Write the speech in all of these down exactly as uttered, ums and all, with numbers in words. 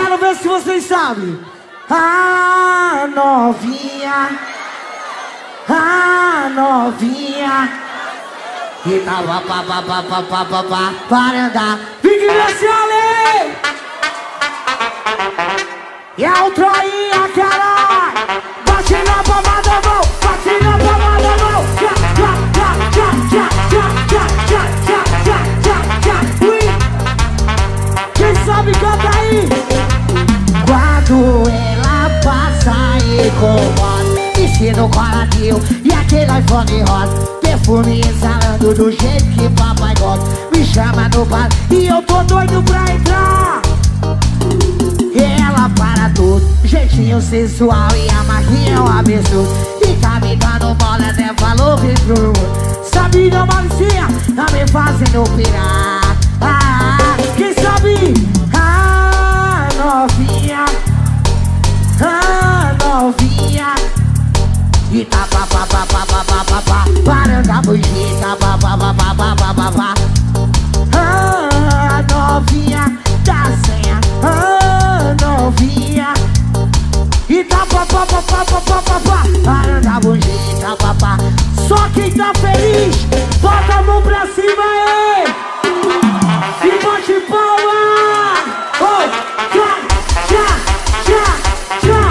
quero ver se vocês sabem. Ah, novinha. Ah, novinha. E tava pá, pá, pá, pá, pá, pá, pá, para andar. Fique nesse ali. E a Troinha, caralho. Bate na palma da mão. Bate na palma da mão. Já, já, já, já, já, já, já, já, já, já, já. Ui. Quem sabe canta aí. Quando ela passa e incomoda, vestido coladinho e aquele iPhone rosa, perfume exalando do jeito que papai gosta. Me chama no bar e eu tô doido pra entrar. Ela para tudo, jeitinho sensual e a marquinha é um absurdo. E tá me dando bola, até falou vem pro mundo. Sabe não, malicinha, tá me fazendo pirar. Ah, quem sabe? Ah, novinha. Ah, novinha. E tá pá pá pá pá pá pá pá pá, parando a bugita, pá pá pá pá pá pá pá pá. Ah, novinha da senha. Ah, novinha. E tá pá pá pá pá pá pá pá pá, parando a bugita, pá pá. Só quem tá feliz, bota a mão pra cima aí. E bate palma. Oh, já, já, já, já.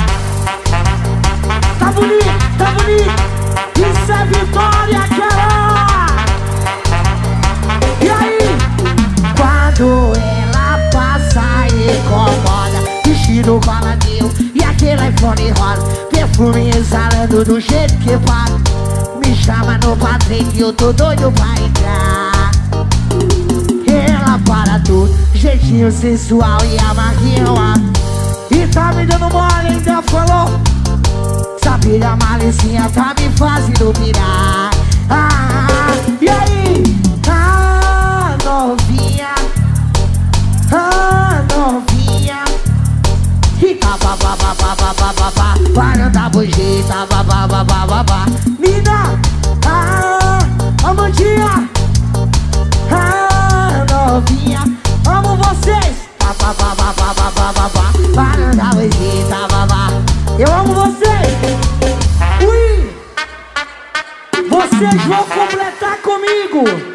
Tá bonito, tá bonito. Isso é vitória, cara. E aí? Quando ela passa e incomoda, vestido coladinho e aquele iPhone rosa, perfume exalando do jeito que passa. Me chama no padrinho que eu tô doido pra entrar. Ela para tudo, jeitinho sensual e a marquinha lá. E tá me dando mole, ainda falou. Sabe a malicinha tá me fazendo pirar. Ah, e aí? Ah, novinha. Ah, novinha. E tá pá pá pá pá pá pá pá pá, parando a bugita, pá pá pá pá pá pá. Mina, ah, Amandinha. Ah, novinha, amo vocês. Pá pá pá pá pá pá pá pá pá, parando a bugita, pá pá. Eu amo vocês. Ui, vocês vão completar comigo.